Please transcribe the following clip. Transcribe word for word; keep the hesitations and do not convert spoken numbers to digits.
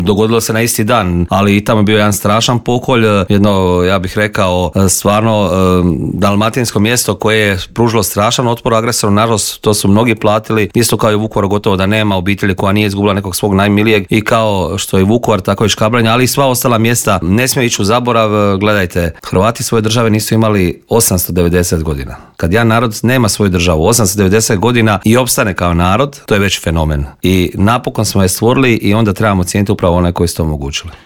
dogodilo se na isti dan, ali i tamo je bio jedan strašan pokolj, jedno, ja bih rekao, stvarno dalmatinsko mjesto koje je pružilo strašan otpor agresoru, nažalost to su mnogi platili, isto kao i Vukovar, gotovo da nema obitelji koja nije izgubila nekog svog najmilijeg, i kao što je Vukovar, tako i Škabrnja, ali i sva ostala mjesta ne smije ići u zaborav. Gledajte, Hrvati svoje države nisu imali osamsto devedeset godina. Kad jedan narod nema svoju državu osamsto devedeset godina i opstane kao narod, to je već fenomen. I napokon smo je stvorili i onda trebamo cijeniti upravo one koji su to omogućili.